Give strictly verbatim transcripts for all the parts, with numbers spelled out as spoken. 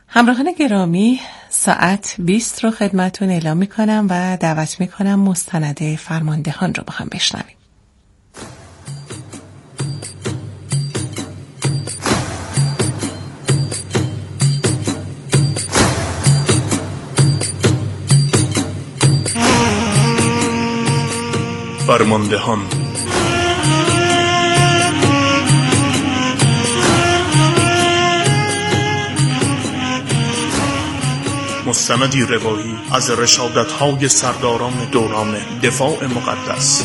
همراهان گرامی، ساعت بیست رو خدمتون اعلام میکنم و دعوت میکنم مستند فرماندهان رو با هم بشنویم. فرماندهان. مستندی روایی از رشادت‌های سرداران دوران دفاع مقدس.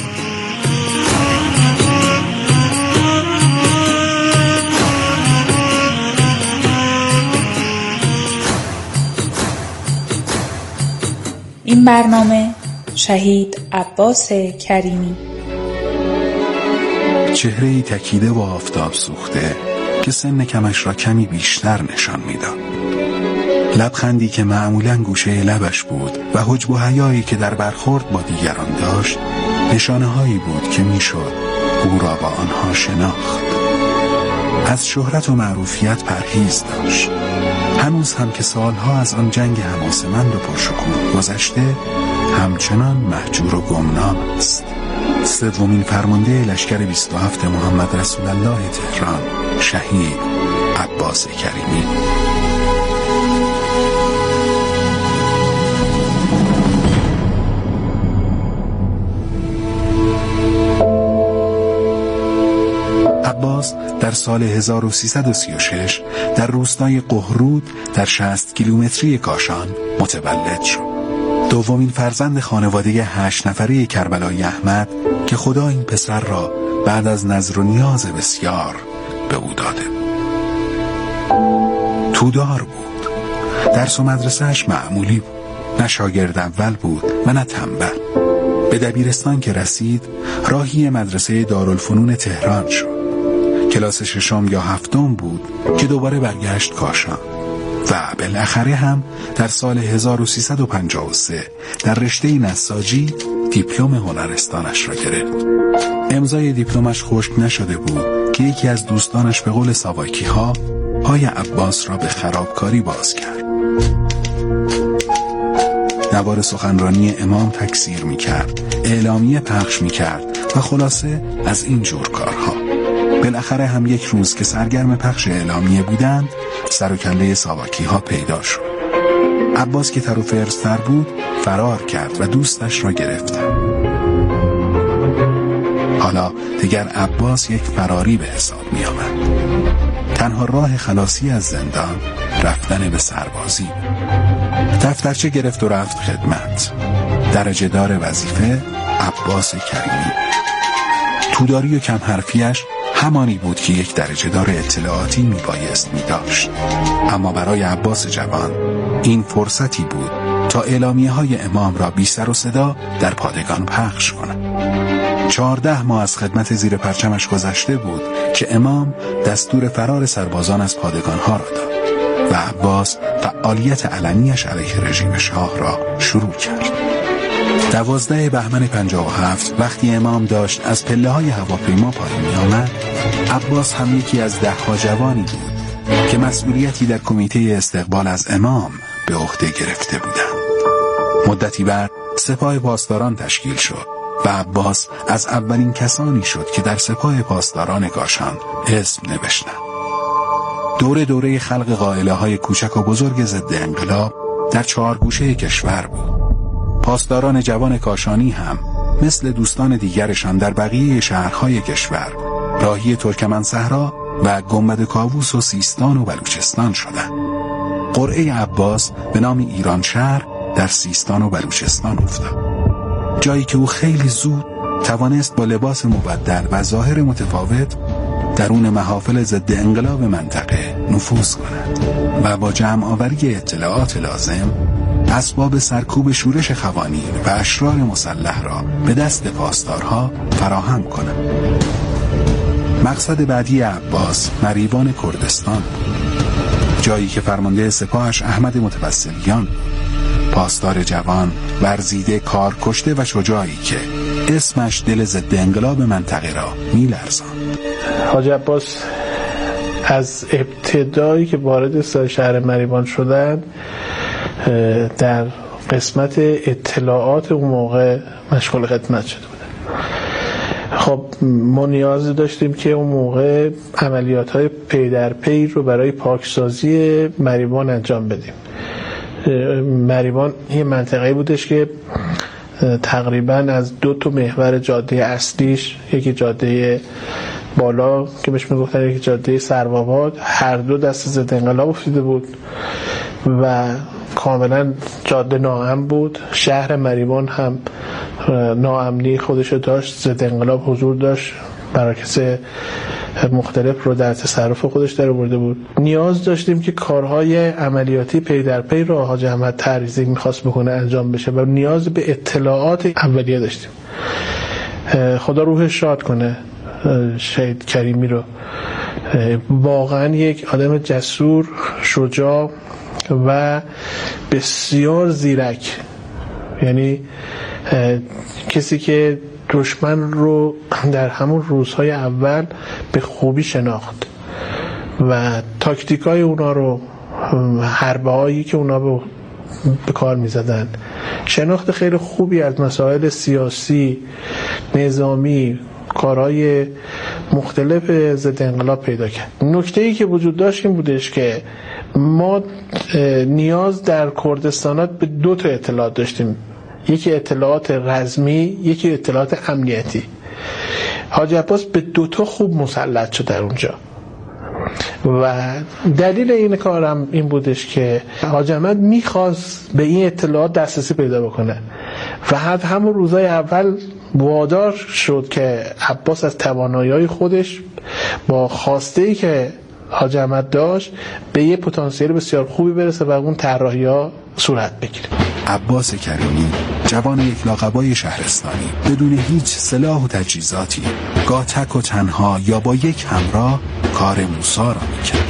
این برنامه شهید عباس کریمی. چهره‌ای تکیده و آفتاب سوخته که سن کمش را کمی بیشتر نشان میداد. لبخندی که معمولاً گوشه لبش بود و حجب و حیایی که در برخورد با دیگران داشت، نشانه هایی بود که میشد او را با آنها شناخت. از شهرت و معروفیت پرهیز داشت. هنوز هم که سالها از آن جنگ حماسمند و پرشکوه گذشته، همچنان مهجور و گمنام است. سومین فرمانده لشکر بیست و هفت محمد رسول الله تهران، شهید عباس کریمی. عباس در سال هزار و سیصد و سی و شش در روستای قهرود در شصت کیلومتری کاشان متولد شد. دومین فرزند خانواده هشت نفره کربلای احمد که خدا این پسر را بعد از نذر و نیاز بسیار به او داده. تودار بود. درس و مدرسهش معمولی بود. نه شاگرد اول بود و نه تنبل. به دبیرستان که رسید راهی مدرسه دارالفنون تهران شد. کلاس ششم یا هفتم بود که دوباره برگشت کاشان و بالاخره هم در سال هزار و سیصد و پنجاه و سه در رشته نساجی دیپلم هنرستانش را گرفت. امضای دیپلمش خشک نشده بود که یکی از دوستانش به قول ساواکی ها پای عباس را به خرابکاری باز کرد. نوار سخنرانی امام تکثیر می کرد، اعلامیه پخش می کرد و خلاصه از این جور کارها. بالاخره هم یک روز که سرگرم پخش اعلامیه بودند، سر و کله ساواکی ها پیدا شد. عباس که تر و فرزتر بود فرار کرد و دوستش را گرفتند. حالا دیگر عباس یک فراری به حساب می آمد. تنها راه خلاصی از زندان رفتن به سربازی. دفترچه گرفت و رفت خدمت. درجه دار وظیفه عباس کریمی. توداری و کم حرفیش همانی بود که یک درجه دار اطلاعاتی می بایست می داشت. اما برای عباس جوان این فرصتی بود تا اعلامیه های امام را بی سر و صدا در پادگان پخش کند. چهارده ماه از خدمت زیر پرچمش گذشته بود که امام دستور فرار سربازان از پادگان ها را داد و عباس فعالیت علنیش علیه رژیم شاه را شروع کرد. دوازده بهمن پنجاه و هفت وقتی امام داشت از پله های هواپیما پایین می آمد، عباس هم یکی از ده ها جوانی بود که مسئولیتی در کمیته استقبال از امام به عهده گرفته بودند. مدتی بعد سپاه پاسداران تشکیل شد و عباس از اولین کسانی شد که در سپاه پاسداران کاشان اسم نوشتند. دوره دوره خلق قائله های کوچک و بزرگ ضد انقلاب در چهار گوشه کشور بود. پاسداران جوان کاشانی هم مثل دوستان دیگرشان در بقیه شهرهای کشور راهی ترکمن صحرا و گنبد کاووس و سیستان و بلوچستان شدند. قرعه عباس به نام ایران شهر در سیستان و بلوچستان افتاد، جایی که او خیلی زود توانست با لباس مبدل و ظاهر متفاوت درون محافل ضد انقلاب منطقه نفوذ کند و با جمع آوری اطلاعات لازم اسباب سرکوب شورش خوانین و اشرار مسلح را به دست پاسدارها فراهم کند. مقصد بعدی عباس مریوان کردستان بود، جایی که فرمانده سپاهش احمد متوسلیان، پاسدار جوان، ورزیده، کار کشته و شجاعی که اسمش دل ضد انقلاب منطقه را می‌لرزاند. حاج عباس از ابتدایی که وارد شهر مریوان شدن در قسمت اطلاعات اون موقع مشغول خدمت شده بودن. خب ما نیازی داشتیم که اون موقع عملیات‌های پی در پی رو برای پاکسازی مریوان انجام بدیم. مریوان یه منطقه‌ای بودش که تقریباً از دو تا محور جاده اصلیش، یکی جاده بالا که بهش میگفتن یکی جاده سروآباد، هر دو دست ضد انقلاب افتاده بود و کاملا جاده ناامن بود. شهر مریوان هم ناامنی خودشو داشت، ضد انقلاب حضور داشت، مراکز مختلف رو در تصرف خودش در آورده بود. نیاز داشتیم که کارهای عملیاتی پی در پی رو حاج احمد تحریزی میخواست بکنه انجام بشه و نیاز به اطلاعات اولیه داشتیم. خدا روحش شاد کنه شهید کریمی رو، واقعا یک آدم جسور، شجاع و بسیار زیرک، یعنی کسی که دشمن رو در همون روزهای اول به خوبی شناخت و تاکتیکای اونا رو، حربه هایی که اونا به به کار می زدن، شناخت خیلی خوبی از مسائل سیاسی، نظامی، کارهای مختلف ضد انقلاب پیدا کرد. نکته‌ای که وجود داشت این بودش که ما نیاز در کردستانات به دو تا اطلاعات داشتیم، یکی اطلاعات رزمی، یکی اطلاعات امنیتی. حاج عباس به دو تا خوب مسلط شد در اونجا و دلیل این کارم این بودش که حاج احمد میخواست به این اطلاعات دسترسی پیدا بکنه و حد همون روزای اول وادار شد که عباس از توانایی‌های خودش با خواسته‌ای که حاج احمد داشت به یه پتانسیل بسیار خوبی برسه و اون طراحی‌ها صورت بگیره. عباس کریمی، جوان یک لاقبای شهرستانی، بدون هیچ سلاح و تجهیزاتی، گاه تک و تنها یا با یک همراه کار موسی را می‌کرد.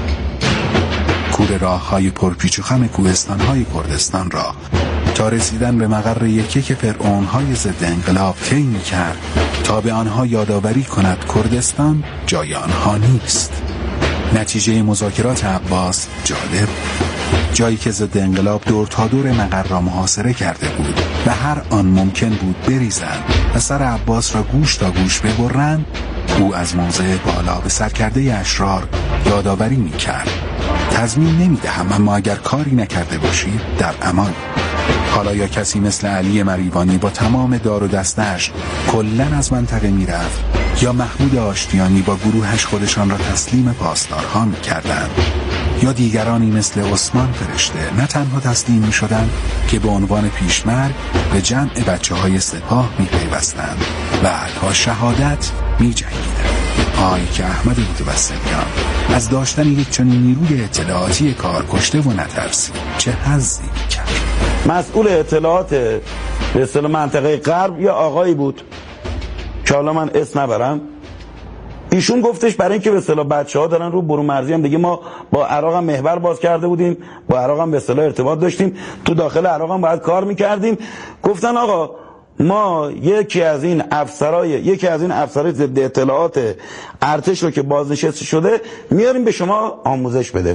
کوره راه‌های پرپیچ و خم کوهستان‌های کردستان را تا رسیدن به مقر یکی که فرعون‌های ضد انقلاب طی می‌کرد تا به آنها یادآوری کند کردستان جای آنها نیست. نتیجه مذاکرات عباس جالب، جایی که ضد انقلاب دور تا دور مقر را محاصره کرده بود و هر آن ممکن بود بریزند و سر عباس را گوش تا گوش ببرند، او از موضع بالا به سرکرده اشرار یادآوری می‌کرد: تضمین نمی‌دهم، اما اگر کاری نکرده باشید در امان. حالا یا کسی مثل علی مریوانی با تمام دار و دستش کلن از منطقه میرفت یا محمود آشتیانی با گروهش خودشان را تسلیم پاسدارها می‌کردند، یا دیگرانی مثل عثمان فرشته نه تنها تسلیم می‌شدند که به عنوان پیشمرگ به جمع بچه‌های سپاه می‌پیوستند و تا شهادت می‌جنگیدند. آی که احمد متوسلیان از داشتن یک چنین نیروی اطلاعاتی کار کشته و نترسی چه حظی می‌کرد. مسئول اطلاعات به اصطلاح منطقه غرب یا آقایی بود که حالا من اسم نبرم، ایشون گفتش برای اینکه به اصطلاح بچه‌ها دارن رو برون مرزی هم دیگه، ما با عراق هم محور باز کرده بودیم، با عراق هم به اصطلاح ارتباط داشتیم، تو داخل عراق هم باید کار میکردیم. گفتن آقا ما یکی از این افسرای یکی از این افسرای ضد اطلاعات ارتش رو که بازنشسته شده میاریم به شما آموزش بده.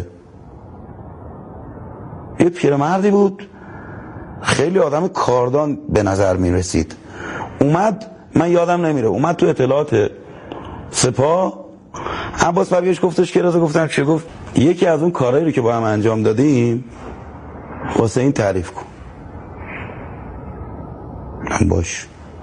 یه پیرمردی بود، خیلی آدم کاردان به نظر می رسید. اومد، من یادم نمیره، اومد تو اطلاعات سپاه. عباس برگشت گفتش که رازه، گفتم چه؟ گفت یکی از اون کارهایی رو که با هم انجام دادیم واسه این تعریف کن. من باش.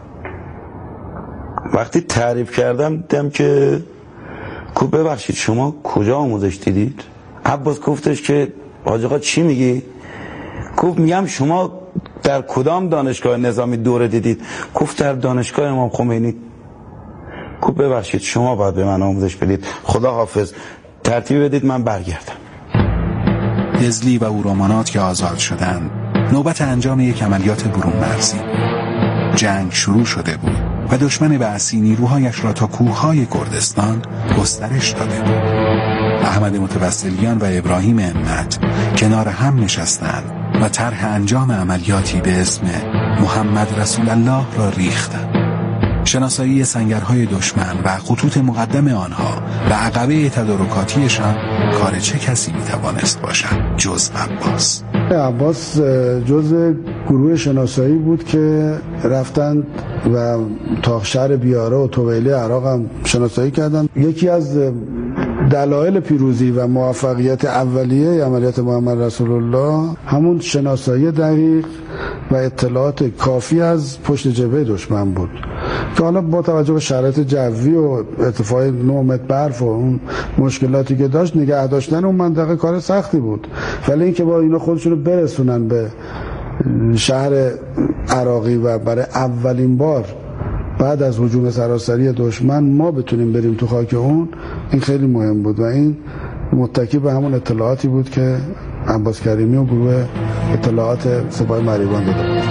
وقتی تعریف کردم دیدم که کو ببخشید شما کجا آموزش دیدید؟ عباس گفتش که حاج آقا چی میگی؟ گفت میگم شما در کدام دانشگاه نظامی دوره دیدید؟ گفت در دانشگاه امام خمینی. گفت ببخشید شما باید به من آموزش بدید، خدا حافظ، ترتیب بدید من برگردم. دزلی و اورومانات که آزاد شدند، نوبت انجام یک عملیات برون مرزی. جنگ شروع شده بود و دشمن بعثی نیروهایش را تا کوههای کردستان گسترش داده بود. احمد متوسلیان و ابراهیم همت کنار هم نشستند و طرح انجام عملیاتی به اسم محمد رسول الله را ریختند. شناسایی سنگرهای دشمن و خطوط مقدم آنها و عقبه تدارکاتیشان کار چه کسی میتوانست باشد جز عباس؟ عباس جز گروه شناسایی بود که رفتند و تا شهر بیاره و طویله عراق هم شناسایی کردند. یکی از دلایل پیروزی و موفقیت اولیه عملیات محمد رسول الله همون شناسایی دقیق و اطلاعات کافی از پشت جبهه دشمن بود که حالا با توجه به شرایط جوی و ارتفاع نه متر برف و اون مشکلاتی که داشت نگه داشتن اون منطقه کار سختی بود، ولی اینکه با اینا خودشونو برسونن به شهر عراقی و برای اولین بار بعد از هجوم سراسری دشمن ما بتونیم بریم تو خاک اون، این خیلی مهم بود و این متکی به همون اطلاعاتی بود که عباس کریمی و گروه اطلاعات سپاه مریوان داده بود.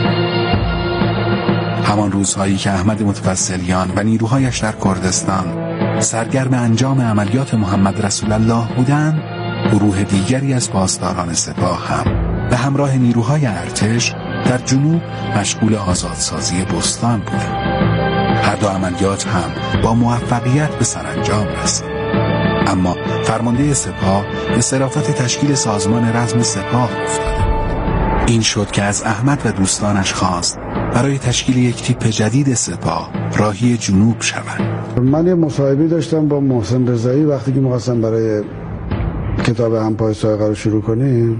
همان روزهایی که احمد متفضلیان و نیروهایش در کردستان سرگرم انجام عملیات محمد رسول الله بودند، گروه دیگری از پاسداران سپاه هم به همراه نیروهای ارتش در جنوب مشغول آزادسازی بستان بودند. هر دو عملیات هم با موفقیت به سرانجام رسید. اما فرمانده سپاه به صرافت تشکیل سازمان رزم سپاه افتاده. این شد که از احمد و دوستانش خواست برای تشکیل یک تیپ جدید سپاه راهی جنوب شوند. من یه مصاحبه داشتم با محسن رضایی وقتی که می‌خواستم برای کتاب همپای سایقه رو شروع کنیم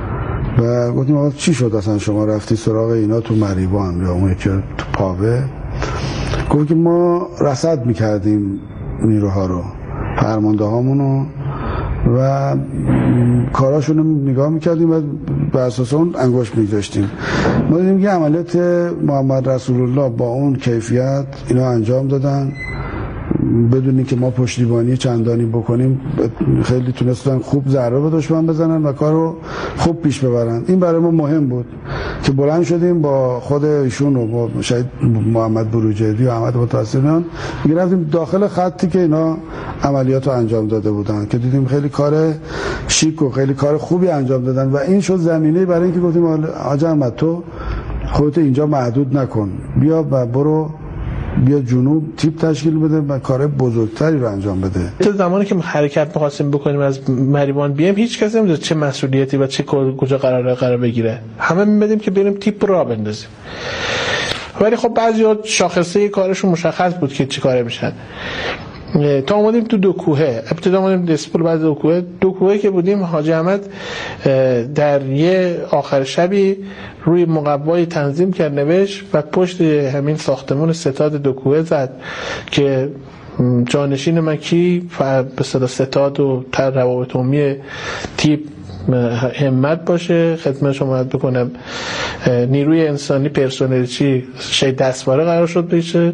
و گفتیم آقا چی شد اصلا شما رفتی سراغ اینا تو مریوان یا اون که تو پاوه؟ گفت که ما رصد میکردیم نیروها رو، فرمانده هامونو و کاراشون رو نگاه میکردیم و بر اساس اون انگشت میگذاشتیم. ما دیدیم که عملیات محمد رسول الله با اون کیفیت اینا انجام دادن بدون اینکه ما پشتیبانی چندانی بکنیم، خیلی تونستن خوب ضربه به دشمن بزنن و کارو خوب پیش ببرن. این برای ما مهم بود که بلند شدیم با خود ایشون و با شهید محمد بروجردی و احمد متوسلیان میرفتیم داخل خطی که اینا عملیات رو انجام داده بودن که دیدیم خیلی کار شیک و خیلی کار خوبی انجام دادن و این شد زمینه برای اینکه گفتیم حاج احمد تو خودت اینجا محدود نکن، بیا و برو بیا جنوب تیپ تشکیل بده و کار بزرگتری رو انجام بده. تا زمانی که حرکت می‌خواستیم بکنیم از مریوان بیایم هیچ کسی نمی‌دونه چه مسئولیتی و چه کجا قراره قرار بگیره، همه می‌بدیم که بریم تیپ رو بندازیم. ولی خب بعضیا شاخصه کارشون مشخص بود که چه کاره میشن. تا اومدیم تو دو کوهه، ابتدا اومدیم دسپول، بعد دو کوهه دو کوهه که بودیم حاج احمد در یه آخر شبی روی مقوای تنظیم کرد نوشت و پشت همین ساختمون ستاد دو کوهه زد که جانشین من کی به صدا ستاد و تر روابط عمومی تیپ همت باشه، خدمت شما بکنم نیروی انسانی پرسنل چی شهید دستواره قرار شد بشه،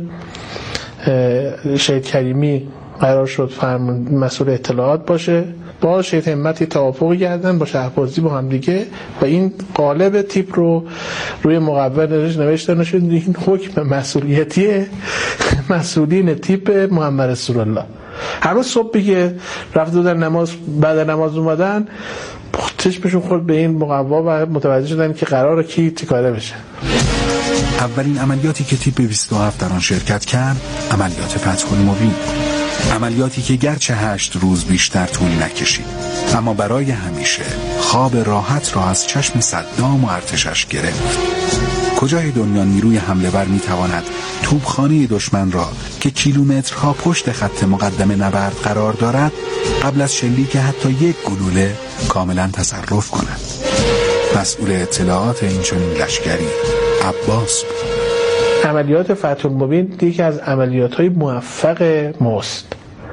شهید کریمی قرار شد فرمان مسئول اطلاعات باشه، با شهید همتی توافق کردن با شهبازی با هم دیگه و این قالب تیپ رو روی مقوله نوشتن شد این حکم مسئولیتی مسئولین تیپ محمد رسول الله. هر صبح که رفت بودن نماز، بعد نماز اومدن چشمشون خورد به این مقوا و متوجه شدن که قراره کی چیکاره بشه. اولین عملیاتی که تیپ بیست و هفت در آن شرکت کرد عملیات فتح المبین، عملیاتی که گرچه هشت روز بیشتر طول نکشید اما برای همیشه خواب راحت را از چشم صدام و ارتشش گرفت. کجای دنیا نیروی حمله ور میتواند توپخانه دشمن را که کیلومترها پشت خط مقدم نبرد قرار دارد قبل از شلیک حتی یک گلوله کاملا تصرف کند؟ مسئول اطلاعات این چنین لشکری عباس بود. عملیات فتح المبین یکی از عملیات‌های موفق ماست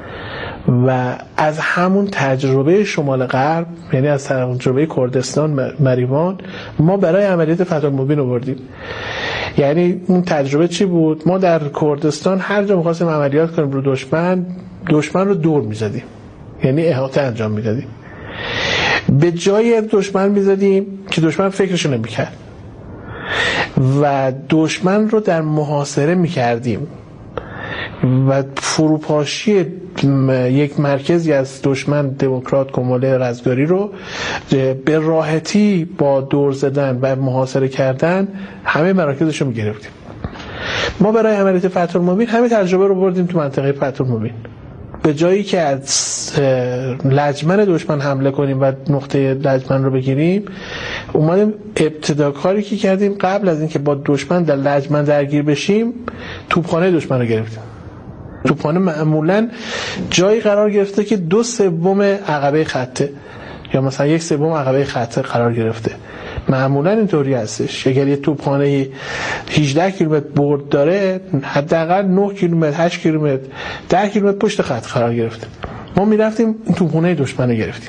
و از همون تجربه شمال غرب، یعنی از تجربه کردستان مریوان، ما برای عملیات فتح المبین آوردیم. یعنی اون تجربه چی بود؟ ما در کردستان هر جا می‌خواستیم عملیات کنیم رو دشمن، دشمن رو دور می‌زدیم، یعنی احاطه انجام می‌دادیم. به جای دشمن می‌زدیم که دشمن فکرش نمی‌کرد و دشمن رو در محاصره می‌کردیم و فروپاشی یک مرکزی از دشمن دموکرات کماله رزگاری رو به راحتی با دور زدن و محاصره کردن همه مراکزش رو می‌گرفتیم. ما برای عملیات فتح المبین همین تجربه رو بردیم تو منطقه فتح المبین. به جایی که از لجمن دشمن حمله کنیم و نقطه لجمن رو بگیریم، اومدیم ابتدا کاری که کردیم قبل از اینکه با دشمن در لجمن درگیر بشیم، توپخانه دشمن رو گرفتیم. توپخانه معمولا جایی قرار گرفته که دو سوم عقبه خطه یا مثلا یک سوم عقبه خطه قرار گرفته. معمولا اینطوری هستش. اگر یه توپخانه هجده کیلومتر برد داره، حداقل نه کیلومتر، هشت کیلومتر، ده کیلومتر پشت خط قرار گرفته. ما میرفتیم این توپخانه دشمن رو گرفتیم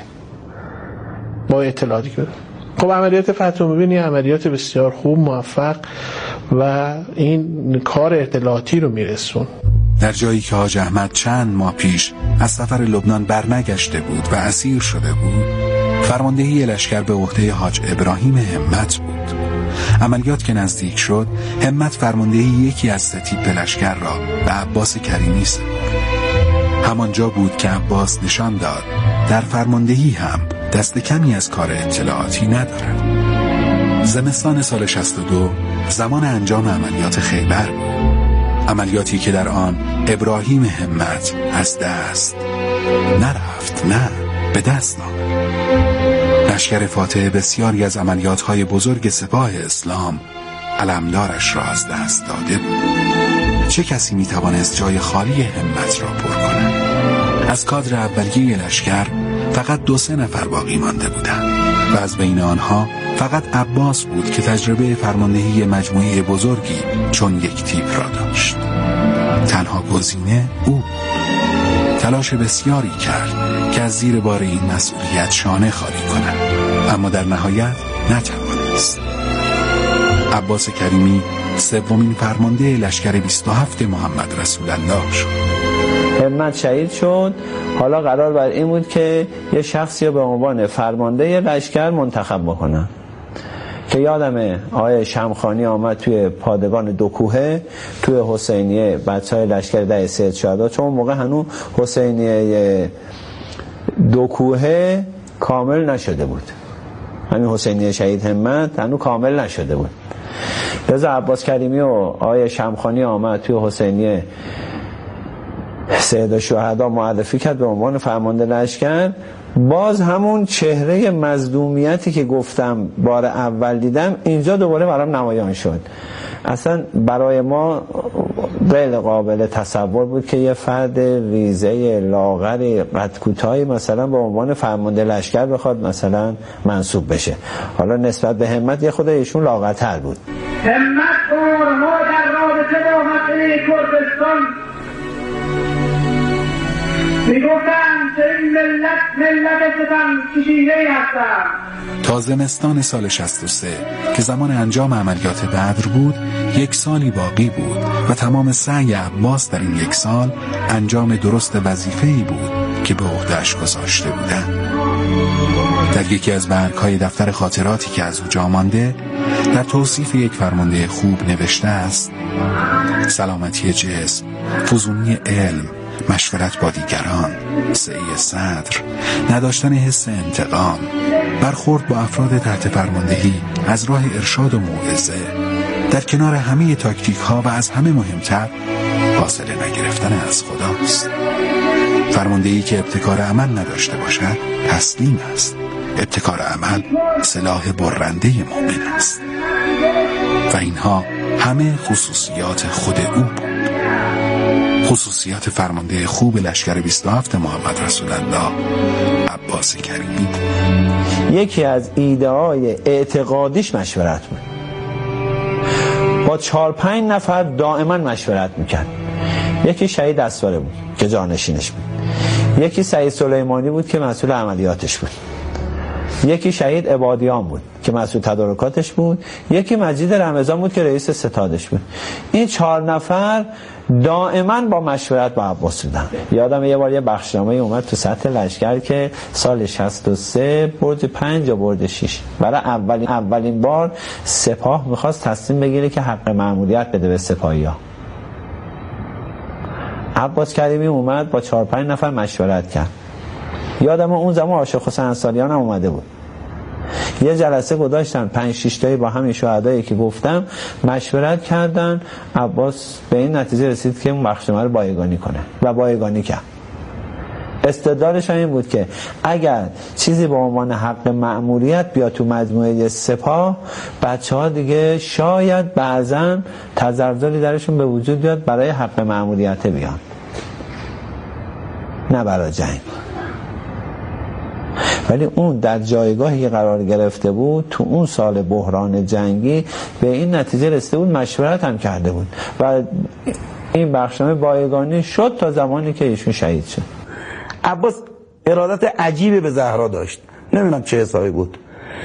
با اطلاعاتی که. خب عملیات فتح المبین عملیات بسیار خوب، موفق و این کار اطلاعاتی رو میرسون. در جایی که حاج احمد چند ماه پیش از سفر لبنان برنگشته بود و اسیر شده بود، فرماندهی لشکر به عهده حاج ابراهیم همت بود. عملیات که نزدیک شد، همت فرماندهی یکی از سه تیپ لشکر را به عباس کریمی سپرد. همانجا بود که عباس نشان داد در فرماندهی هم دست کمی از کار اطلاعاتی ندارد. زمستان سال شصت و دو زمان انجام عملیات خیبر بود. عملیاتی که در آن ابراهیم همت از دست نرفت، نه به دست آمد. لشکر فاتح بسیاری از عملیات‌های بزرگ سپاه اسلام علمدارش را از دست داده بود. چه کسی می‌توانست جای خالی همت را پر کند؟ از کادر اولیه لشکر فقط دو سه نفر باقی مانده بودند و از بین آنها فقط عباس بود که تجربه فرماندهی مجموعه بزرگی چون یک تیپ را داشت. تنها گزینه او. تلاش بسیاری کرد که از زیر بار این مسئولیت شانه خالی کند، اما در نهایت نتوانست. عباس کریمی سومین فرمانده لشکر بیست و هفت محمد رسول الله شد. همت شهید شد. حالا قرار بر این بود که یه شخصی رو به عنوان فرمانده لشکر منتخب بکنن که یادمه آقای شمخانی آمد توی پادگان دو کوهه توی حسینیه بچهای لشکر ده سید شهدا، چون موقع هنوز حسینیه دو کوهه کامل نشده بود، همین حسینیه شهید همت هنوز کامل نشده بود. لذا عباس کریمی و آقای شمخانی آمد توی حسینیه سید شهدا معرفی کرد به عنوان فرمانده لشکر. باز همون چهره مظلومیتی که گفتم بار اول دیدم اینجا دوباره برام نمایان شد. اصلا برای ما غیر قابل تصور بود که یه فرد ریزه لاغر قد کوتاهی مثلا به عنوان فرمانده لشکر بخواد مثلا منصوب بشه. حالا نسبت به همت یه خود ایشون لاغرتر بود. همت بارها در رابطه با مسئله کردستان میگفتن که این ملت ملت ستم کشیده‌ای هستن. تا زمستان سال شصت و سه که زمان انجام عملیات بدر بود، یک سالی باقی بود و تمام سعی عباس در این یک سال انجام درست وظیفه‌ای بود که به عهده‌اش گذاشته بودند. در یکی از برگ‌های دفتر خاطراتی که از او جا مانده، در توصیف یک فرمانده خوب نوشته است: سلامتی جسم، فزونی علم، مشورت با دیگران، سعی صدر، نداشتن حس انتقام، برخورد با افراد تحت فرماندهی از راه ارشاد و موعظه، در کنار همه تاکتیک ها و از همه مهمتر فاصله نگرفتن از خداست. فرماندهی که ابتکار عمل نداشته باشد تسلیم است. ابتکار عمل سلاح برنده مؤمن است. و اینها همه خصوصیات خود او بود. خصوصیات فرمانده خوب لشکر بیست و هفت محمد رسول الله عباس کریمی. یکی از ایده های اعتقادیش مشورت بود. با چهار پنج نفر دائما مشورت میکرد. یکی شهید اسواره بود که جانشینش بود، یکی سعید سلیمانی بود که مسئول عملیاتش بود، یکی شهید عبادیان بود که مسئول تدارکاتش بود، یکی مجید رمضان بود که رئیس ستادش بود. این چهار نفر دائما با مشورت با عباس بودن. یادم یه بار یه بخشنامه اومد تو سطح لشکر که سال شصت و سه برج پنج یا برج شش برای اولین اولین بار سپاه میخواست تصمیم بگیره که حق مأموریت بده به سپاهی‌ها. عباس کریمی اومد با چهار پنج نفر مشورت کرد. یادم اون زمان عاشق حسین انصاریان هم اومده بود یه جلسه گذاشتن پنج شش تایی با همین شهدایی که گفتم مشورت کردن. عباس به این نتیجه رسید که اون بخشنامه رو بایگانی کنه و بایگانی کرد. استدلالش این بود که اگر چیزی به عنوان حق مأموریت بیاد تو مجموعه سپاه، بچه‌ها دیگه شاید بعضن تزلزلی درشون به وجود بیاد برای حق مأموریت بیان، نه برای جنگ. ولی اون در جایگاهی که قرار گرفته بود تو اون سال بحران جنگی به این نتیجه رسیده بود، مشورت هم کرده بود و این بخشنامه بایگانی شد تا زمانی که ایشون شهید شد. عباس ارادت عجیبی به زهرا داشت، نمیدونم چه حسابی بود،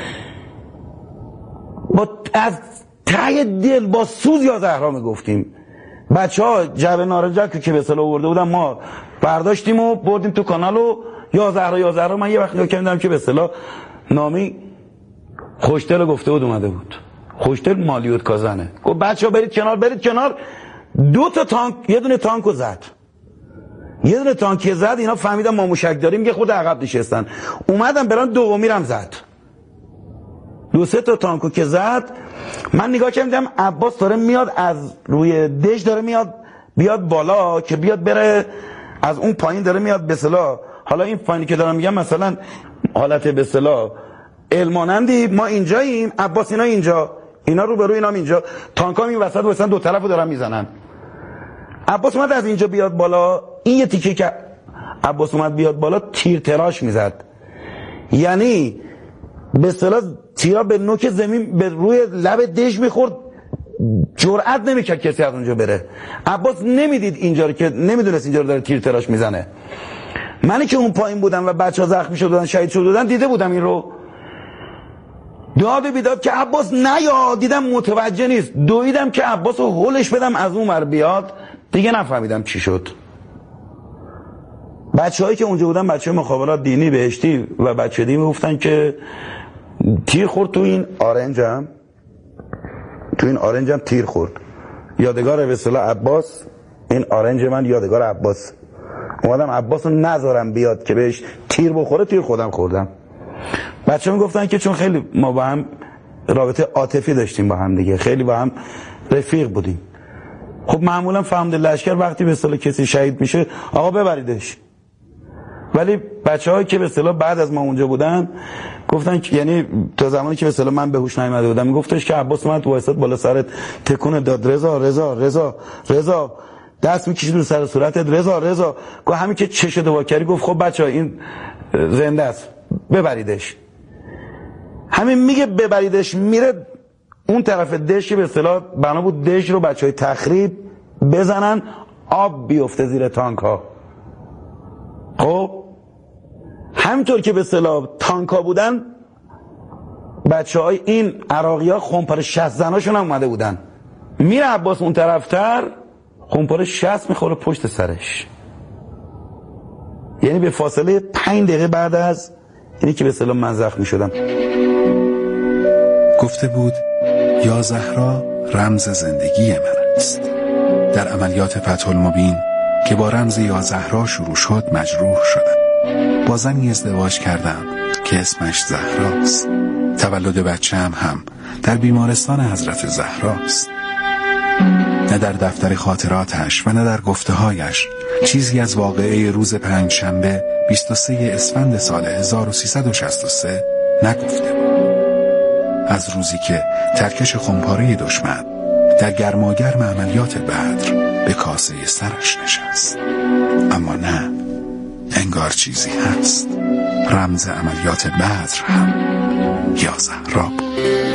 با از ته دل با سوز یا زهرا میگفتیم. بچه ها جبه نارنجک که به اصطلاح آورده بودن ما برداشتیم و بردیم تو کانال و یا زهرا یا زهرا. من یه وقت نگاه کردم که به اصطلاح نامی خوشدل گفته بود اومده بود، خوشدل مالیوت کازنه، گفت بچه ها برید کنار برید کنار. دو تا تانک، یه دونه تانکو زد، یه دونه تانکی زد، اینا فهمیدن ما موشک داریم که خود عقب نشستن، اومدن بران دومی رم زد. دو سه تا تانکو که زد من نگاه کردم عباس داره میاد از روی دژ، داره میاد بیاد بالا که بیاد بره از اون پایین داره میاد به اصطلاح. حالا این پایینی که دارم میگم مثلا حالت به اصطلاح المانندی، ما اینجاییم، عباس اینا اینجا، اینا رو به روی اینا اینجا، تانکا این وسط واسن دو طرفو دارن میزنن. عباس اومد از اینجا بیاد بالا، این یه تیکه که عباس اومد بیاد بالا تیر تراش میزد، یعنی به اصطلاح تیرا به نوک زمین به روی لب دژ میخورد، جرئت نمیکرد کسی از اونجا بره. عباس نمیدید اینجا رو، که نمیدونست اینجا رو داره تیر تراش میزنه. منی که اون پایین بودم و بچه‌ها زخمی شدن شهید شدن دیده بودم این رو، داد بیداد که عباس نیا، دیدم متوجه نیست، دویدم که عباس رو هولش بدم از اون ور بیاد، دیگه نفهمیدم چی شد. بچه هایی که اونجا بودن بچه مخابرات دینی بهشتی و بچه دینی گفتن که تیر خورد تو این آرنجم، تو این آرنجم تیر خورد، یادگار به اصطلاح عباس، این آرنج من یادگار عباس. اومدم عباس رو نذارم بیاد که بهش تیر بخوره، تیر خودم خوردم. بچه هم گفتن که چون خیلی ما با هم رابطه عاطفی داشتیم با هم دیگه، خیلی با هم رفیق بودیم. خب معمولا فهمده لشکر وقتی به اصطلاح کسی شهید میشه آقا ببریدش، ولی بچه‌هایی که به اصطلاح بعد از ما اونجا بودن گفتن که یعنی تا زمانی که به اصطلاح من به هوش نیامده بودم میگفتش که عباس اومد وایساد بالا سرت تکون داد، رضا رضا رضا رضا، دست میکشید رو سر صورتت، رضا رضا. گفت همین که چش دوا کردی گفت خب بچه‌ها این زنده است ببریدش. همین میگه ببریدش، میره اون طرف دژ که به اصطلاح بنا بود دژ رو بچهای تخریب بزنن، آب بیفته زیر تانک ها. خب همینطور که به اصطلاح تانک ها بودن، بچه های این عراقی ها خونپار شصت زناشون هم اومده بودن. میره عباس اون طرفتر، خونپار شصت میخوره پشت سرش، یعنی به فاصله پنج دقیقه بعد از اینی که به اصطلاح من زخمی شدم. گفته بود یا زهرا رمز زندگی من است. در عملیات فتح المبین که با رمز یا زهرا شروع شد مجروح شدم. با زنی ازدواج کردم که اسمش زهراست. تولد بچه‌ام هم در بیمارستان حضرت زهراست. نه در دفتر خاطراتش و نه در گفته‌هایش چیزی از واقعه روز پنج شنبه بیست و سوم اسفند سال هزار و سیصد و شصت و سه نگفته بود. از روزی که ترکش خمپاره دشمن در گرماگرم عملیات بدر به کاسه سرش نشست. اما نه، انگار چیزی هست. رمز عملیات بدر هم یا زهرا بود.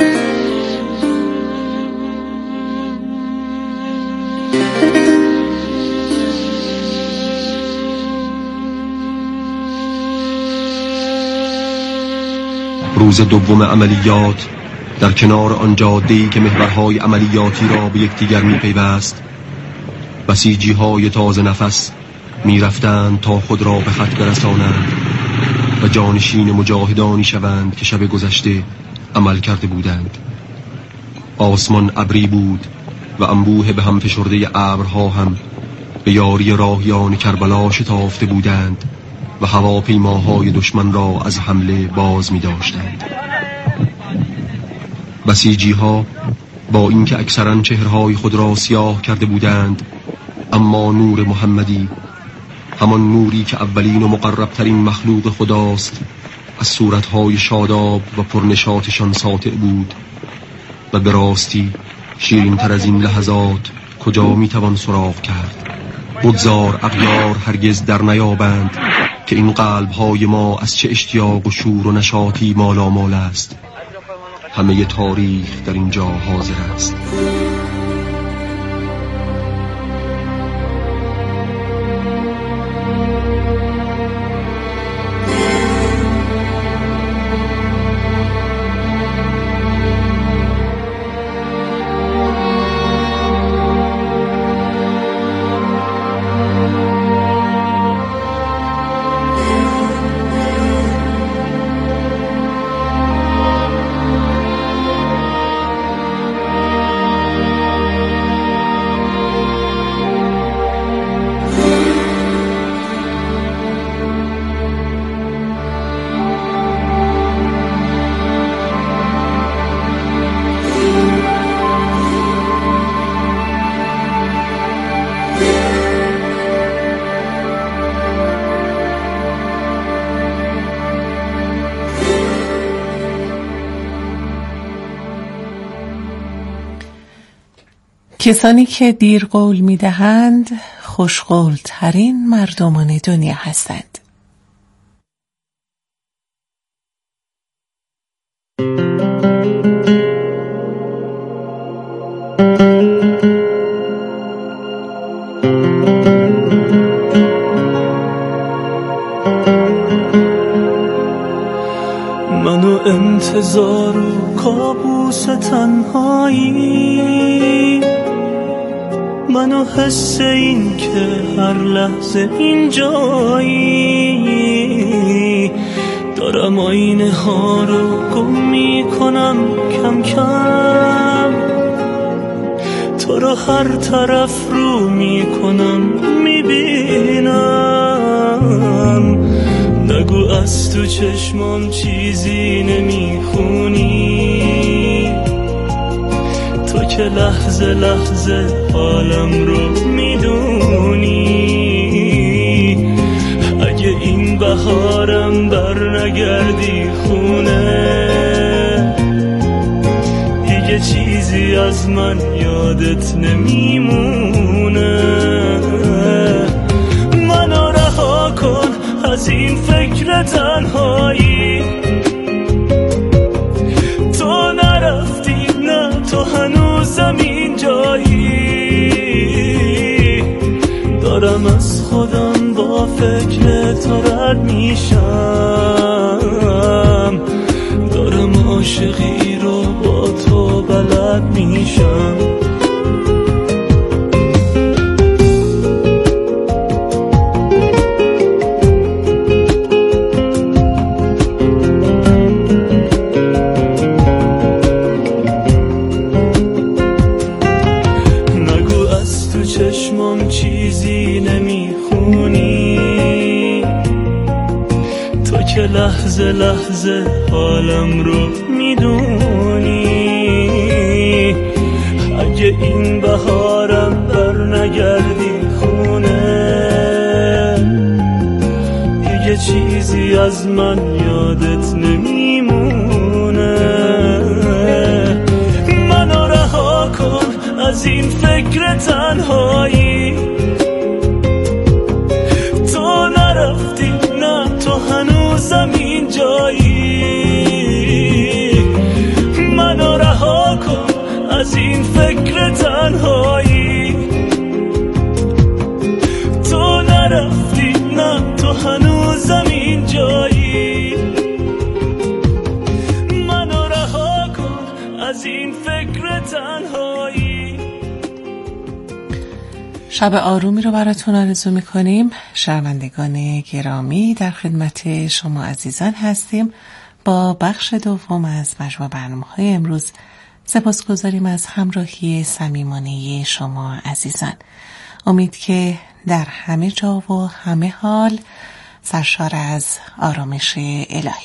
روز دوم عملیات در کنار آن جاده‌ای که محورهای عملیاتی را به یکدیگر می‌پیوست، بسیجی‌های تازه نفس می‌رفتند تا خود را به خط برسانند و جانشین مجاهدانی شوند که شب گذشته عمل کرده بودند. آسمان ابری بود و انبوه به هم فشرده ابرها هم به یاری راهیان کربلا شتافته بودند و هواپیماهای دشمن را از حمله باز می‌داشتند. بسیجی ها با اینکه اکثرا چهرهای خود را سیاه کرده بودند، اما نور محمدی، همان نوری که اولین و مقربترین مخلوق خداست، از صورتهای شاداب و پرنشاطشان ساطع بود و به راستی شیرین تر از این لحظات کجا میتوان سراغ کرد. بگذار اغیار هرگز در نیابند که این قلب‌های ما از چه اشتیاق و شور و نشاطی مالامال است. همه تاریخ در اینجا حاضر است. کسانی که دیر قول می دهند خوشقول ترین مردمان دنیا هستند. منو انتظار و کابوس تنهایی، منو حس این که هر لحظه اینجایی، دارم آینه ها رو گم میکنم کم کم، تو رو هر طرف رو میکنم میبینم، نگو از تو چشمام چیزی نمیخونی، تو که لحظه لحظه حالم رو میدونی، اگه این بهارم بر نگردی خونه، دیگه چیزی از من یادت نمیمونه، منو رها کن از این فکر تنهایی، تو نرفتی نه تو هنوزم اینجایی، دارم از خودم با فکر تو رد میشم، دارم عاشقی رو با تو بلد میشم. چشمام چیزی نمیخونی، تو که لحظه لحظه حالم رو میدونی، اگه این بهارم بر نگردی خونه، دیگه چیزی از من یادت نمیمونه، منو رها کن از این فکر تنهایی، تو نرفتی نه تو هنوزم اینجایی، منو رها کن از این فکر تنهایی، تو نرفتی نه تو هنوزم اینجایی، منو رها کن از این فکر تنهایی. شب آرومی رو براتون آرزو میکنیم. شنوندگان گرامی، در خدمت شما عزیزان هستیم با بخش دوم از مجموع برنامه‌های امروز. سپاسگزاریم از همراهی صمیمانه شما عزیزان. امید که در همه جا و همه حال سرشار از آرامش الهی